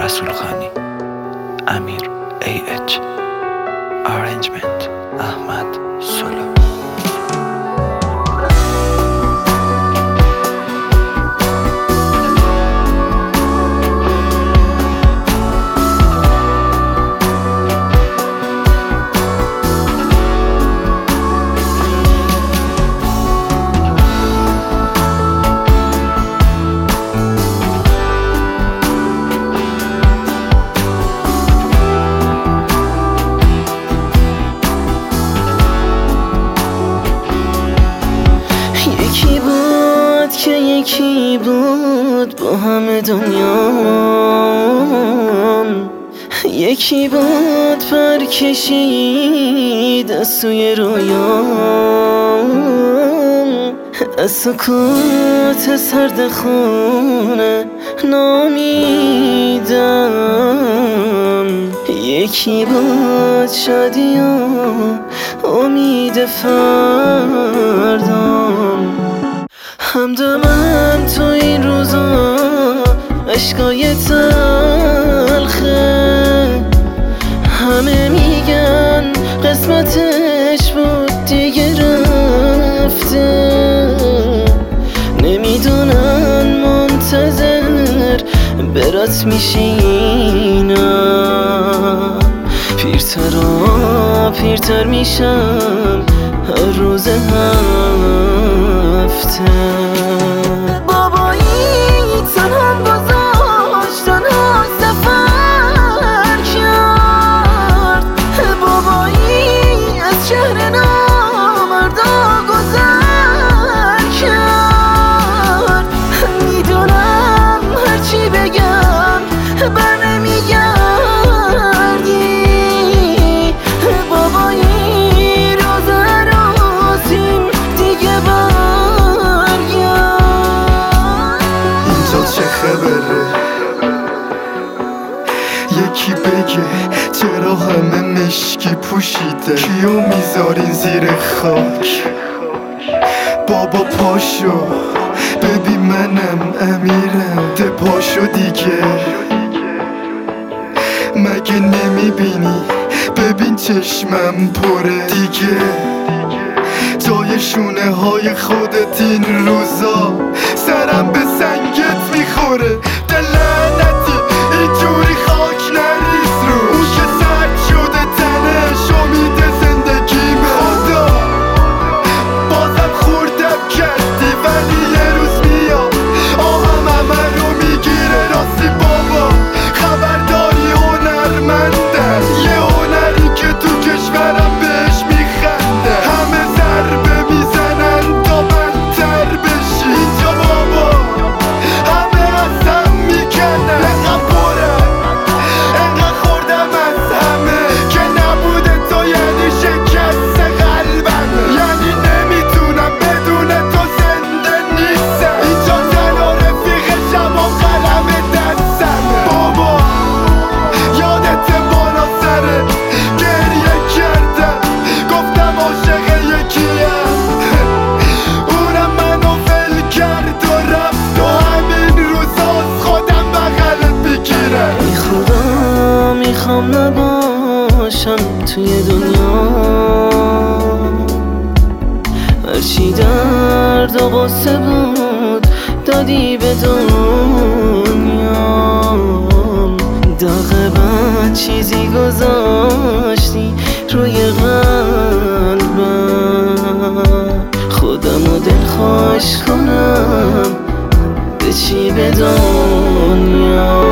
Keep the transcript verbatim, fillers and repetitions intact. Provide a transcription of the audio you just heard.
رسول خانی. امیر ای اچ. آرنجمنت احمد سلو. یکی بود که یکی بود با همه دنیام، یکی بود پر کشید از سوی رویام، از سکوت سرد خونه نامیدم. یکی بود شادی و امید فردام. همدمم تو این روزا عشقای تلخه، همه میگن قسمتش بود دیگه رفته، نمیدونن منتظر برات میشینم. پیرتر و پیرتر میشم هر روز هفته. بابایی تنها گذاشت، تنها سفر کرد. بابایی از شهر نامردا گذر کرد. میدونم هرچی بگم بر نمیگردی. بابایی روز راسیم دیگه برگرد. اینجا چه خبره؟ یکی بگه چرا همه مشکی پوشیده؟ کیو میذارین زیر خاک؟ بابا پاشو ببین منم امیرم، ده پاشو دیگه. مگه نمیبینی؟ ببین چشمم پره دیگه. جای شونه های خودت این روزا سرم به سنگت میخوره. دل لعنتی اینجوری خاک نریز رو اون که سرد شده تنش امید زندگیمه. خدا بازم خوردم کردی ولی یه روز میاد آهم همه رو میگیره. راستی بابا خبرداری هنرمندن، یه هنری که تو کشورم بهش میخنده. همه ضربه میزنن تا بدتر بشی. اینجا بابا همه ازم میکنن، انقدر پرم انقدر خوردم از همه که نبوده تو یعنی شکست قلبمه. یعنی نمیتونم بدون تو زنده نیستم. اینجا زن و رفیقشم و قلم دستمه. بابا یادت بالا سره گریه کردم، گفتم عاشق یکیم، اونم منو ول کرد و رفت و همین روزا از خودم بغلت بگیرم. ای خدا میخوام نباشم توی دنیا، هرچی درد و غصه بود دادی به دنیا. داغ بد چیزی گذاشتی روی قلبم، خودمو دلخوش کنم به چی به دنیا.